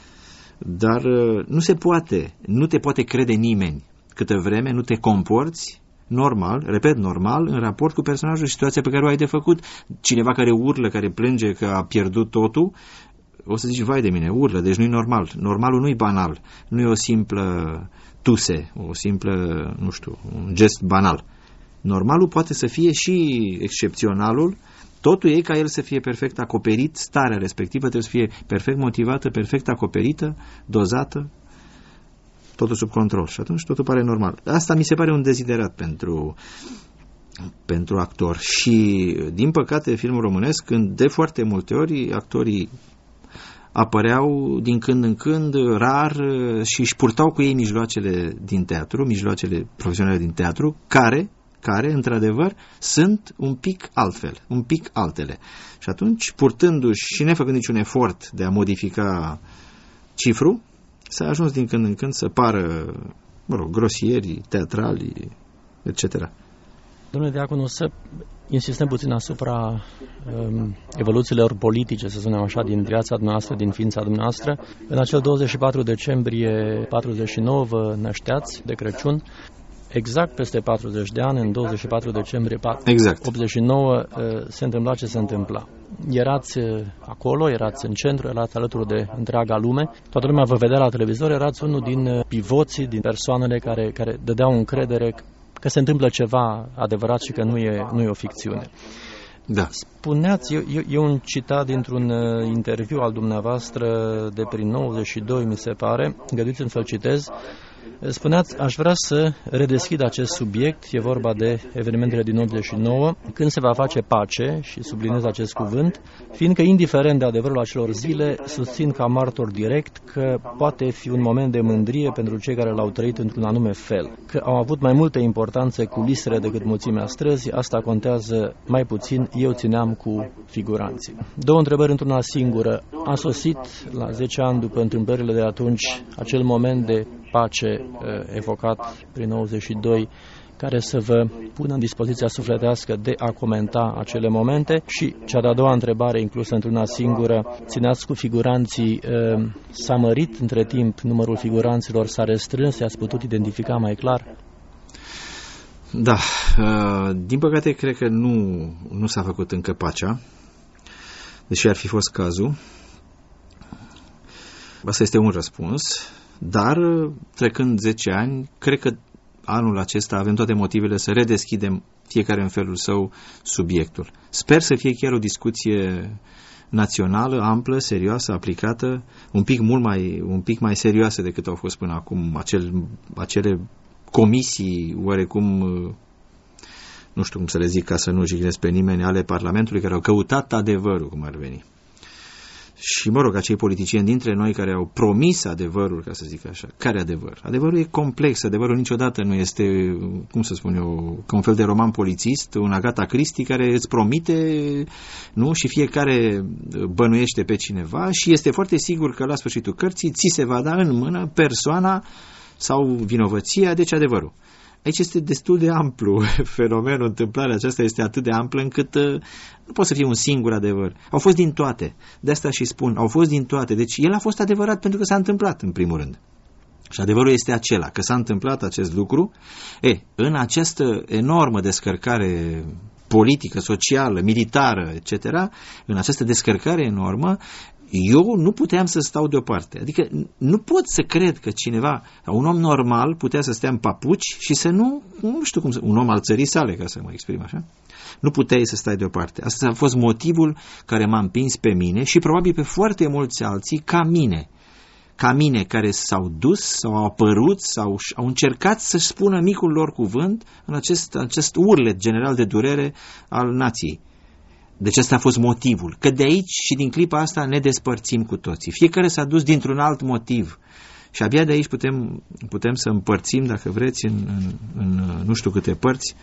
dar nu se poate, nu te poate crede nimeni câtă vreme nu te comporți normal, repet, normal, în raport cu personajul și situația pe care o ai de făcut. Cineva care urlă, care plânge că a pierdut totul, o să zici, vai de mine, urlă, deci nu-i normal. Normalul nu-i banal, nu e o simplă tuse, o simplă, nu știu, un gest banal. Normalul poate să fie și excepționalul, totul e ca el să fie perfect acoperit, starea respectivă trebuie să fie perfect motivată, perfect acoperită, dozată, totul sub control și atunci totul pare normal. Asta mi se pare un deziderat pentru, pentru actor și, din păcate, filmul românesc, când de foarte multe ori actorii apăreau din când în când, rar, și își purtau cu ei mijloacele din teatru, mijloacele profesionale din teatru, care, care, într-adevăr, sunt un pic altfel, un pic altele. Și atunci, purtându-și și nefăcând niciun efort de a modifica cifru, s-a ajuns din când în când să pară, mă rog, grosieri, teatrali, et cetera. Domnule Diaconu, să insistăm puțin asupra um, evoluțiilor politice, să spunem așa, din viața dumneavoastră, din ființa dumneavoastră. În acel douăzeci și patru decembrie patruzeci și nouă vă nășteați de Crăciun. Exact peste patruzeci de ani, în douăzeci și patru decembrie exact. optzeci și nouă, se întâmpla ce se întâmpla. Erați acolo, erați în centru, erați alături de întreaga lume, toată lumea vă vedea la televizor, erați unul din pivoții, din persoanele care, care dădeau încredere că se întâmplă ceva adevărat și că nu e, nu e o ficțiune. Da. Spuneați, e, e un citat dintr-un interviu al dumneavoastră de prin nouăzeci și doi, mi se pare, îngăduiți-mi să-l citez. Spuneați, aș vrea să redeschid acest subiect, e vorba de evenimentele din optzeci și nouă, când se va face pace, și subliniez acest cuvânt, fiindcă, indiferent de adevărul acelor zile, susțin ca martor direct că poate fi un moment de mândrie pentru cei care l-au trăit într-un anume fel, că au avut mai multă importanță culisele decât mulțimea străzii, asta contează mai puțin, eu țineam cu figuranții. Două întrebări într-una singură. A sosit, la zece ani după întâmplările de atunci, acel moment de pace evocat prin nouăzeci și doi, care să vă pună în dispoziția sufletească de a comenta acele momente? Și cea de-a doua întrebare, inclusă într-una singură, țineați cu figuranții, s-a mărit între timp numărul figuranților, s-a restrâns, i-ați putut identifica mai clar? Da, din păcate cred că nu, nu s-a făcut încă pacea, deși ar fi fost cazul. Asta este un răspuns. Dar, trecând zece ani, cred că anul acesta avem toate motivele să redeschidem fiecare în felul său subiectul. Sper să fie chiar o discuție națională, amplă, serioasă, aplicată, un pic mult mai, un pic mai serioasă decât au fost până acum acel, acele comisii oarecum, nu știu cum să le zic ca să nu jignesc pe nimeni, ale Parlamentului, care au căutat adevărul, cum ar veni. Și, mă rog, acei politicieni dintre noi care au promis adevărul, ca să zic așa. Care adevăr? Adevărul e complex, adevărul niciodată nu este, cum să spun eu, ca un fel de roman polițist, un Agatha Christie care îți promite, nu? Și fiecare bănuiește pe cineva și este foarte sigur că la sfârșitul cărții ți se va da în mână persoana sau vinovăția, deci adevărul. Aici este destul de amplu fenomenul, întâmplarea aceasta este atât de amplă încât uh, nu poate să fie un singur adevăr. Au fost din toate, de asta și spun, au fost din toate. Deci el a fost adevărat pentru că s-a întâmplat în primul rând. Și adevărul este acela, că s-a întâmplat acest lucru. E, în această enormă descărcare politică, socială, militară, et cetera, în această descărcare enormă, eu nu puteam să stau deoparte. Adică nu pot să cred că cineva, un om normal, putea să stea în papuci și să nu, nu știu cum să, un om al țării sale, ca să mă exprim așa, nu puteai să stai deoparte. Asta a fost motivul care m-a împins pe mine și probabil pe foarte mulți alții ca mine. Ca mine, care s-au dus, sau au apărut, sau au încercat să-și spună micul lor cuvânt în acest, acest urlet general de durere al nației. Deci ăsta a fost motivul, că de aici și din clipa asta ne despărțim cu toții. Fiecare s-a dus dintr-un alt motiv și abia de aici putem, putem să împărțim, dacă vreți, în, în, în nu știu câte părți,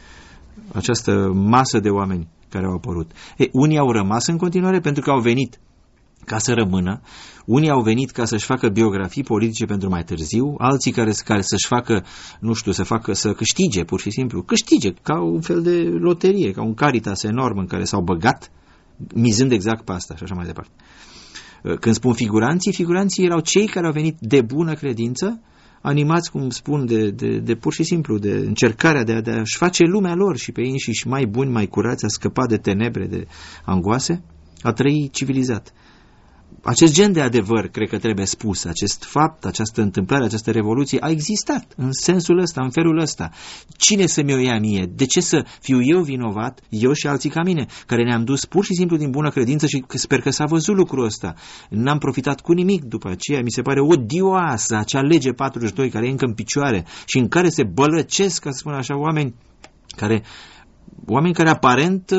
această masă de oameni care au apărut. E, unii au rămas în continuare pentru că au venit ca să rămână, unii au venit ca să-și facă biografii politice pentru mai târziu, alții care, care să-și facă, nu știu, să facă, să câștige, pur și simplu, câștige, ca un fel de loterie, ca un Caritas enorm în care s-au băgat, mizând exact pe asta și așa mai departe. Când spun figuranții, figuranții erau cei care au venit de bună credință, animați, cum spun, de, de, de pur și simplu, de încercarea de, a, de a-și face lumea lor și pe ei înșiși mai buni, mai curați, a scăpa de tenebre, de angoase, a trăi civilizat. acest gen de adevăr, cred că trebuie spus, acest fapt, această întâmplare, această revoluție a existat în sensul ăsta, în felul ăsta. Cine să mi-o ia mie? De ce să fiu eu vinovat, eu și alții ca mine, care ne-am dus pur și simplu din bună credință și sper că s-a văzut lucrul ăsta. N-am profitat cu nimic după aceea, mi se pare odioasă acea lege patruzeci și doi care e încă în picioare și în care se bălăcesc, ca să spun așa, oameni care, oameni care aparent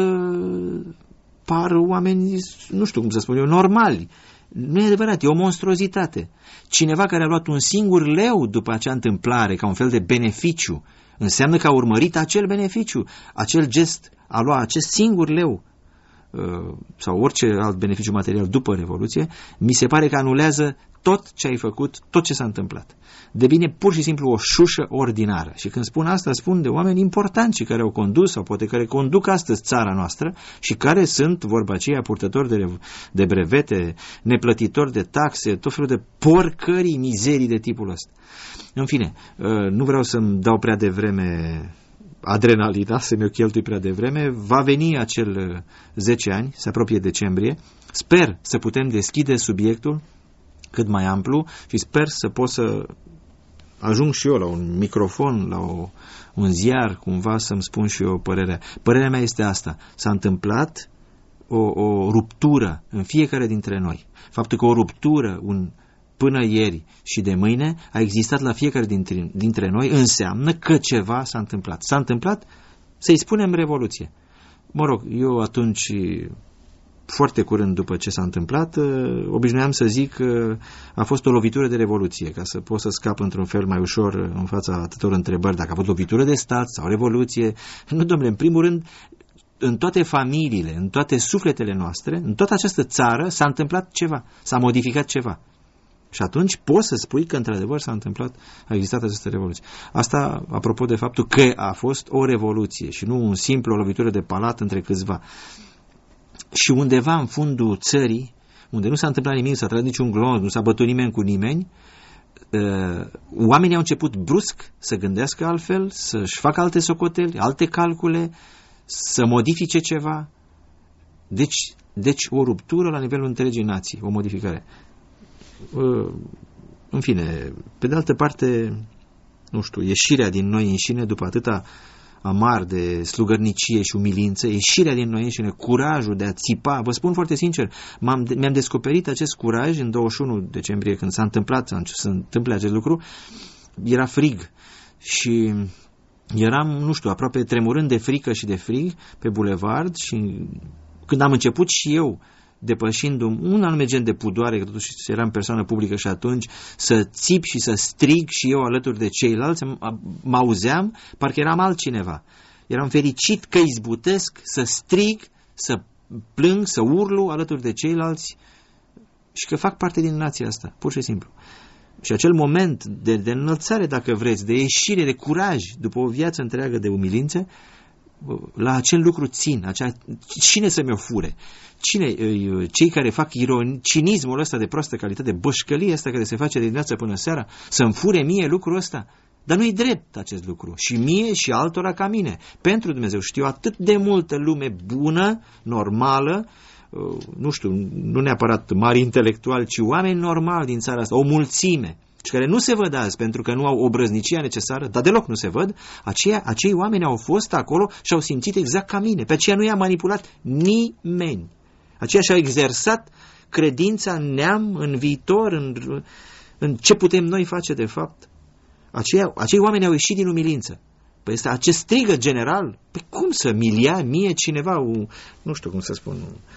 par oameni, nu știu cum să spun eu, normali. Nu e adevărat, e o monstruozitate. Cineva care a luat un singur leu după acea întâmplare, ca un fel de beneficiu, înseamnă că a urmărit acel beneficiu, acel gest, a luat acest singur leu sau orice alt beneficiu material după Revoluție, mi se pare că anulează tot ce ai făcut, tot ce s-a întâmplat. Devine pur și simplu o șușă ordinară. Și când spun asta, spun de oameni importanți care au condus sau poate care conduc astăzi țara noastră și care sunt, vorba aceea, purtători de, de brevete, neplătitori de taxe, tot felul de porcării, mizerii de tipul ăsta. În fine, nu vreau să-mi dau prea devreme adrenalina, să mi-o cheltui prea devreme. Va veni acel zece ani, se apropie decembrie. Sper să putem deschide subiectul cât mai amplu și sper să pot să ajung și eu la un microfon, la o, un ziar, cumva să-mi spun și eu părerea. Părerea mea este asta. S-a întâmplat o, o ruptură în fiecare dintre noi. Faptul că o ruptură un, până ieri și de mâine a existat la fiecare dintre, dintre noi înseamnă că ceva s-a întâmplat. S-a întâmplat, să-i spunem, revoluție. Mă rog, eu atunci, foarte curând după ce s-a întâmplat, obișnuiam să zic că a fost o lovitură de revoluție, ca să pot să scap într-un fel mai ușor în fața atâtor întrebări, dacă a fost lovitură de stat sau revoluție. Nu, domnule, în primul rând, în toate familiile, în toate sufletele noastre, în toată această țară s-a întâmplat ceva, s-a modificat ceva. Și atunci poți să spui că într-adevăr s-a întâmplat, a existat această revoluție. Asta apropo de faptul că a fost o revoluție și nu un simplu o lovitură de palat între câțiva. Și undeva în fundul țării, unde nu s-a întâmplat nimic, nu s-a tras niciun glonț, nu s-a bătut nimeni cu nimeni, oamenii au început brusc să gândească altfel, să-și facă alte socoteli, alte calcule, să modifice ceva. Deci, deci o ruptură la nivelul întregii nații, o modificare. În fine, pe de altă parte, nu știu, ieșirea din noi înșine după atâta amar de slugărnicie și umilință, ieșirea din noi înșine, curajul de a țipa. Vă spun foarte sincer, m-am, mi-am descoperit acest curaj în douăzeci și unu decembrie, când s-a întâmplat să se întâmple acest lucru. Era frig și eram, nu știu, aproape tremurând de frică și de frig pe bulevard și când am început și eu, depășind un anume gen de pudoare, că totuși eram persoană publică și atunci, să țip și să strig și eu alături de ceilalți, mă auzeam, parcă eram altcineva. Eram fericit că izbutesc să strig, să plâng, să urlu alături de ceilalți și că fac parte din nația asta, pur și simplu. Și acel moment de, de înălțare, dacă vreți, de ieșire, de curaj, după o viață întreagă de umilințe, la acel lucru țin. Acea, cine să mi-o fure? Cine? Cei care fac ironie, cinismul ăsta de proastă calitate, bășcălia asta care se face de dimineața până seara, să-mi fure mie lucrul ăsta? Dar nu-i drept acest lucru. Și mie și altora ca mine. Pentru Dumnezeu știu atât de multă lume bună, normală, nu știu, nu neapărat mari intelectuali, ci oameni normali din țara asta, o mulțime, și care nu se văd azi pentru că nu au obrăznicia necesară, dar deloc nu se văd. Aceia, acei oameni au fost acolo și au simțit exact ca mine. Pe aceea nu i-a manipulat nimeni. Aceia și-au exersat credința în neam, în viitor, în, în ce putem noi face de fapt. Aceia, acei oameni au ieșit din umilință. Păi este acest strigă general, păi cum să milia mie cineva, un, nu știu cum să spun,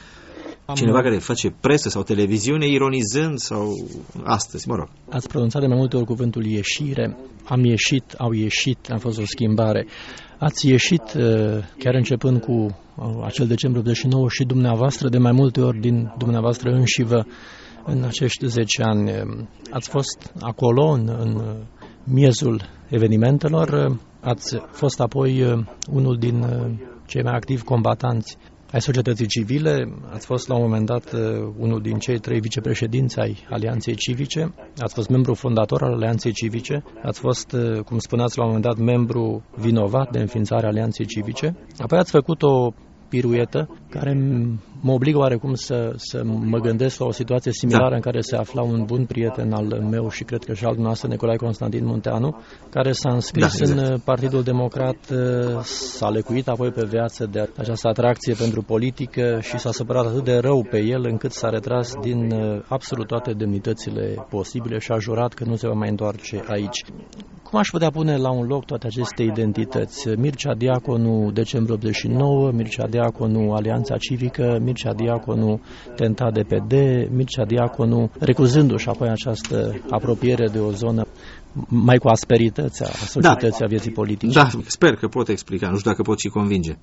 Am cineva care face presă sau televiziune ironizând sau astăzi, mă rog. Ați pronunțat de mai multe ori cuvântul ieșire. Am ieșit, au ieșit, a fost o schimbare. Ați ieșit, chiar începând cu acel decembrie optzeci și nouă, și dumneavoastră, de mai multe ori din dumneavoastră înșivă în acești zece ani. Ați fost acolo, în, în miezul evenimentelor, ați fost apoi unul din cei mai activi combatanți ai societății civile, ați fost la un moment dat unul din cei trei vicepreședinți ai Alianței Civice, ați fost membru fondator al Alianței Civice, ați fost, cum spuneați, la un moment dat membru vinovat de înființarea Alianței Civice, apoi ați făcut o piruetă care mă obligă oarecum să, să mă gândesc la o situație similară da. în care se afla un bun prieten al meu și cred că și al dumneavoastră, Nicolae Constantin Munteanu, care s-a înscris da, exact. în Partidul Democrat, s-a lecuit apoi pe viață de această atracție pentru politică și s-a supărat atât de rău pe el încât s-a retras din absolut toate demnitățile posibile și a jurat că nu se va mai întoarce aici. Cum aș putea pune la un loc toate aceste identități? Mircea Diaconu, decembrie optzeci și nouă, Mircea Diaconu, Alianța Civică, Mircea Diaconu, tentat de P D, Mircea Diaconu, recuzându-și apoi această apropiere de o zonă mai cu asperități a societății, da. a vieții politice. Da, sper că pot explica, nu știu dacă pot și convinge.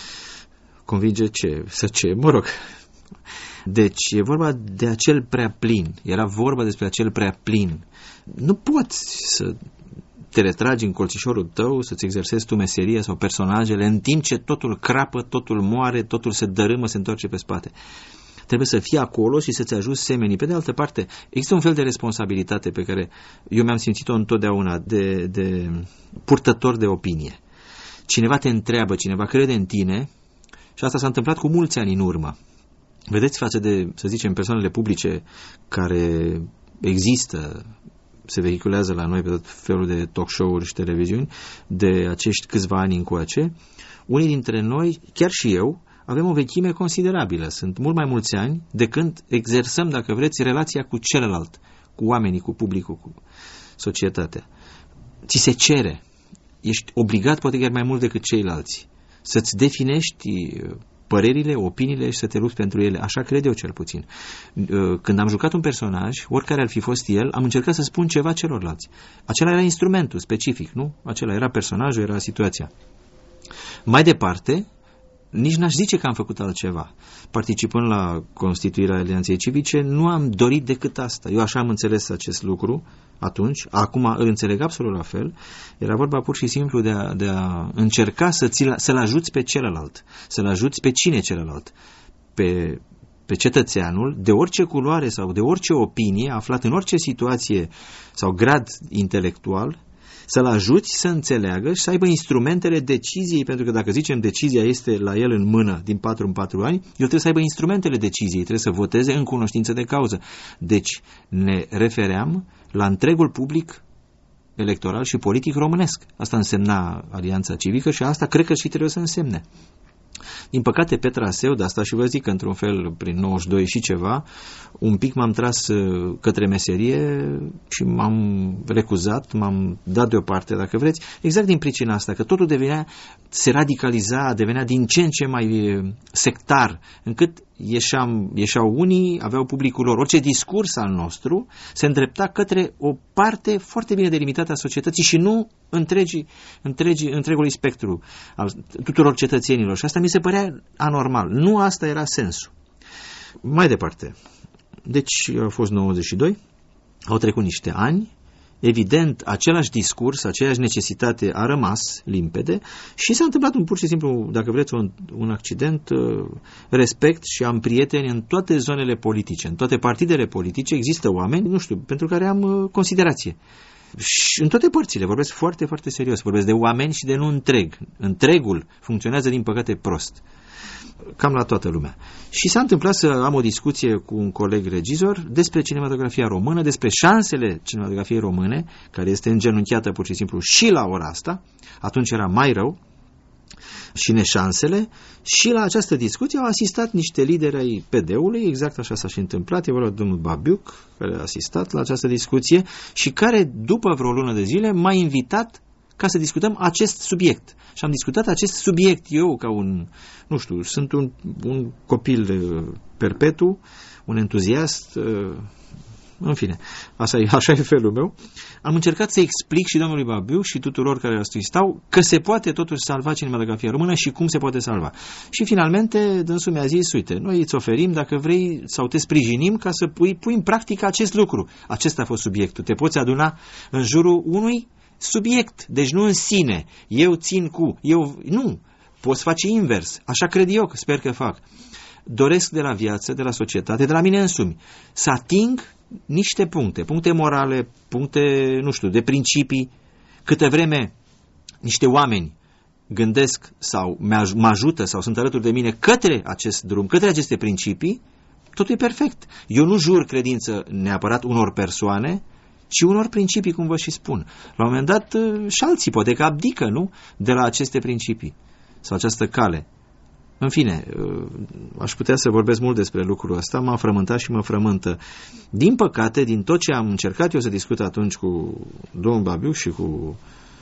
Convinge ce? Să ce? Mă rog. Deci e vorba de acel prea plin. Era vorba despre acel prea plin. Nu poți să te retragi în colțișorul tău, să-ți exersezi tu meseria sau personajele, în timp ce totul crapă, totul moare, totul se dărâmă, se întoarce pe spate. Trebuie să fii acolo și să-ți ajuți semenii. Pe de altă parte, există un fel de responsabilitate pe care eu mi-am simțit-o întotdeauna de, de purtător de opinie. Cineva te întreabă, cineva crede în tine și asta s-a întâmplat cu mulți ani în urmă. Vedeți, față de, să zicem, persoanele publice care există, se vehiculează la noi pe tot felul de talk show-uri și televiziuni, de acești câțiva ani încoace, unii dintre noi, chiar și eu, avem o vechime considerabilă. Sunt mult mai mulți ani de când exersăm, dacă vreți, relația cu celălalt, cu oamenii, cu publicul, cu societatea. Ți se cere, ești obligat, poate chiar mai mult decât ceilalți, să-ți definești părerile, opiniile și să te lupți pentru ele. Așa cred eu cel puțin. Când am jucat un personaj, oricare ar fi fost el, am încercat să spun ceva celorlalți. Acela era instrumentul specific, nu? Acela era personajul, era situația. Mai departe, nici n-aș zice că am făcut altceva. Participând la constituirea Alianței Civice, nu am dorit decât asta. Eu așa am înțeles acest lucru atunci, acum îl înțeleg absolut la fel. Era vorba pur și simplu de a, de a încerca să ți-l, să-l ajuți pe celălalt, să-l ajuți pe cine celălalt, pe, pe cetățeanul, de orice culoare sau de orice opinie, aflat în orice situație sau grad intelectual, să-l ajuți să înțeleagă și să aibă instrumentele deciziei, pentru că dacă zicem decizia este la el în mână din patru în patru ani, el trebuie să aibă instrumentele deciziei, trebuie să voteze în cunoștință de cauză. Deci ne refeream la întregul public electoral și politic românesc. Asta însemna Alianța Civică și asta cred că și trebuie să însemne. Din păcate, pe traseu, de asta și vă zic că într-un fel, prin nouăzeci și doi și ceva, un pic m-am tras către meserie și m-am recuzat, m-am dat deoparte, dacă vreți, exact din pricina asta, că totul devenea, se radicaliza, devenea din ce în ce mai sectar, încât ieșeam, ieșeau unii, aveau publicul lor. Orice discurs al nostru se îndrepta către o parte foarte bine delimitată a societății și nu întregi, întregi, întregului spectru al tuturor cetățenilor. Și asta mi se părea anormal. Nu asta era sensul. Mai departe. Deci a fost nouăzeci și doi, au trecut niște ani, evident, același discurs, aceeași necesitate a rămas limpede și s-a întâmplat un pur și simplu, dacă vreți, un, un accident, respect și am prieteni în toate zonele politice, în toate partidele politice există oameni, nu știu, pentru care am considerație. Și în toate părțile, vorbesc foarte, foarte serios, vorbesc de oameni și de nu întreg. Întregul funcționează, din păcate, prost. Cam la toată lumea. Și s-a întâmplat să am o discuție cu un coleg regizor despre cinematografia română, despre șansele cinematografiei române, care este îngenunchiată pur și simplu și la ora asta, atunci era mai rău, și neșansele, și la această discuție au asistat niște lideri ai P D-ului, exact așa s-a și întâmplat, e vorba de domnul Babiuc, care a asistat la această discuție și care, după vreo lună de zile, m-a invitat ca să discutăm acest subiect. Și am discutat acest subiect eu ca un, nu știu, sunt un, un copil perpetu, un entuziast, în fine, așa e, așa e felul meu. Am încercat să explic și domnului Babiu și tuturor care asistau că se poate totuși salva cinematografia română și cum se poate salva. Și finalmente dânsul mi-a zis, uite, noi îți oferim dacă vrei sau te sprijinim ca să pui, pui în practică acest lucru. Acesta a fost subiectul. Te poți aduna în jurul unui subiect, deci nu în sine. Eu țin cu, eu nu. Poți face invers. Așa cred eu, că sper că fac. Doresc de la viață, de la societate, de la mine însumi, să ating niște puncte, puncte morale, puncte, nu știu, de principii, câte vreme niște oameni gândesc sau mă ajută sau sunt alături de mine către acest drum, către aceste principii, totul e perfect. Eu nu jur credință neapărat unor persoane, ci unor principii, cum vă și spun. La un moment dat și alții poate că abdică, nu? De la aceste principii sau această cale. În fine, aș putea să vorbesc mult despre lucrul ăsta, m-a frământat și mă frământă. Din păcate, din tot ce am încercat eu să discut atunci cu domnul Babiu și cu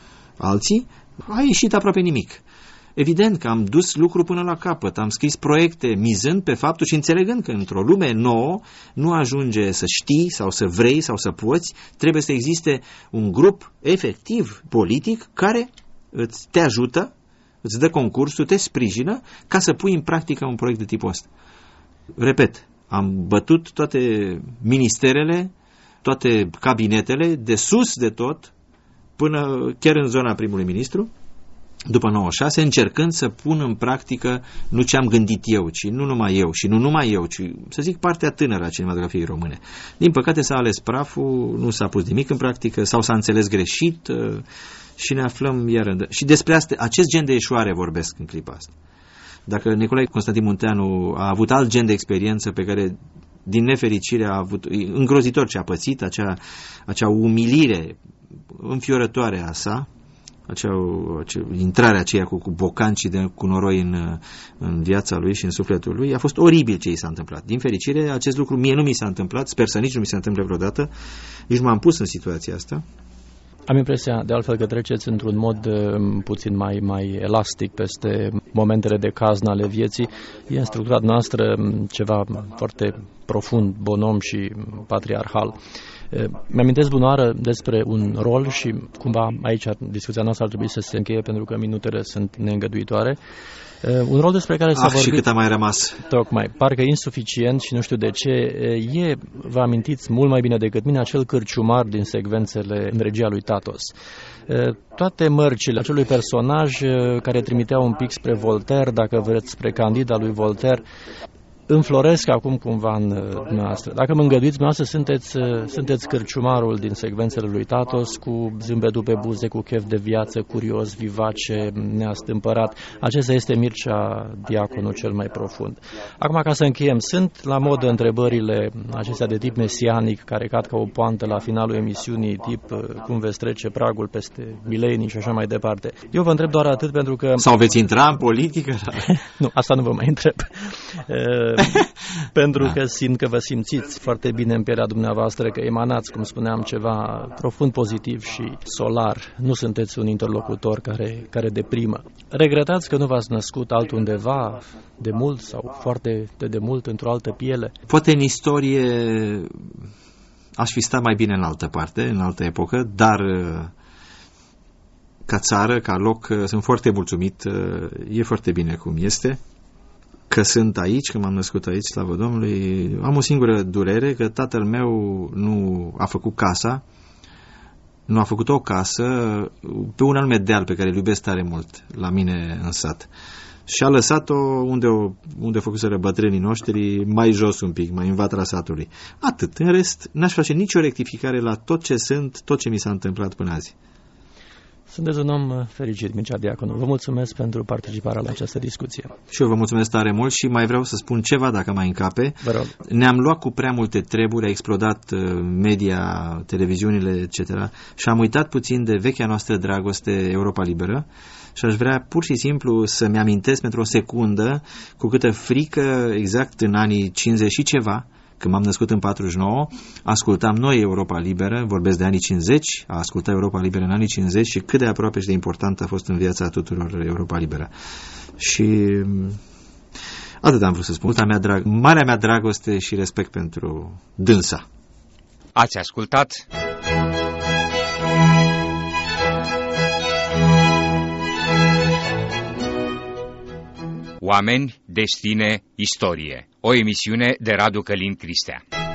alții, a ieșit aproape nimic. Evident că am dus lucrul până la capăt, am scris proiecte mizând pe faptul și înțelegând că într-o lume nouă nu ajunge să știi sau să vrei sau să poți, trebuie să existe un grup efectiv politic care îți te ajută, îți dă concursul, te sprijină ca să pui în practică un proiect de tipul ăsta. Repet, am bătut toate ministerele, toate cabinetele, de sus de tot, până chiar în zona primului ministru, după nouăzeci și șase, încercând să pun în practică nu ce am gândit eu, ci nu numai eu, și nu numai eu, ci, să zic, partea tânără a cinematografiei române. Din păcate s-a ales praful, nu s-a pus nimic în practică, sau s-a înțeles greșit și ne aflăm iar în... Și despre asta, acest gen de eșoare vorbesc în clipa asta. Dacă Nicolae Constantin Munteanu a avut alt gen de experiență pe care, din nefericire, a avut, îngrozitor ce a pățit, acea, acea umilire înfiorătoare a sa, acea, acea intrarea aceea cu, cu bocancii de, cu noroi în, în viața lui și în sufletul lui, a fost oribil ce i s-a întâmplat. Din fericire, acest lucru mie nu mi s-a întâmplat, sper să nici nu mi se întâmple vreodată, nici nu m-am pus în situația asta. Am impresia, de altfel, că treceți într-un mod uh, puțin mai, mai elastic peste momentele de cazn ale vieții. E în structura noastră ceva foarte profund, bonom și patriarhal. Mi-amintesc bunoară despre un rol și cumva aici discuția noastră ar trebui să se încheie pentru că minutele sunt neîngăduitoare. Un rol despre care s-a ah, vorbit... și cât a mai rămas. Tocmai, parcă insuficient și nu știu de ce. E, vă amintiți mult mai bine decât mine, acel cârciumar din secvențele în regia lui Tatos. Toate mărcile acelui personaj care trimiteau un pic spre Voltaire, dacă vreți, spre Candida lui Voltaire, înfloresc acum cumva în dumneavoastră. Dacă mă îngăduiți, dumneavoastră sunteți, sunteți cârciumarul din secvențele lui Tatos, cu zâmbetul pe buze, cu chef de viață, curios, vivace, neastâmpărat. Acesta este Mircea Diaconu cel mai profund. Acum, ca să încheiem, sunt la modă întrebările acestea de tip mesianic, care cad ca o poantă la finalul emisiunii, tip cum veți trece pragul peste milenii și așa mai departe. Eu vă întreb doar atât pentru că... Sau veți intra în politică? Nu, asta nu vă mai întreb. Pentru că simt că vă simțiți foarte bine în pielea dumneavoastră, că emanați, cum spuneam, ceva profund pozitiv și solar. Nu sunteți un interlocutor care, care deprimă. Regretați că nu v-ați născut altundeva de mult sau foarte de, de mult într-o altă piele? Poate în istorie aș fi stat mai bine în altă parte, în altă epocă, dar ca țară, ca loc, sunt foarte mulțumit. E foarte bine cum este. Că sunt aici, că m-am născut aici, slavă Domnului. Am o singură durere, că tatăl meu nu a făcut casa, nu a făcut o casă pe un anume deal pe care îl iubesc tare mult, la mine în sat. Și a lăsat-o unde, o, unde făcuseră bătrânii noștri, mai jos un pic, mai în vatra satului. Atât. În rest, n-aș face nicio rectificare la tot ce sunt, tot ce mi s-a întâmplat până azi. Sunteți un om fericit, Mircea Diaconu. Vă mulțumesc pentru participarea la această discuție. Și eu vă mulțumesc tare mult și mai vreau să spun ceva, dacă mai încape. Vă rog. Ne-am luat cu prea multe treburi, a explodat media, televiziunile, et cetera. Și am uitat puțin de vechea noastră dragoste, Europa Liberă. Și aș vrea pur și simplu să-mi amintesc pentru o secundă cu câtă frică, exact în anii cincizeci și ceva, când m-am născut în patruzeci și nouă, ascultam noi Europa Liberă, vorbesc de anii cincizeci, a ascultat Europa Liberă în anii cincizeci și cât de aproape și de important a fost în viața tuturor Europa Liberă. Și atât am vrut să spun. Mea drag- marea mea dragoste și respect pentru dânsa. Ați ascultat Oameni, destine, istorie. O emisiune de Radu Călin Cristea.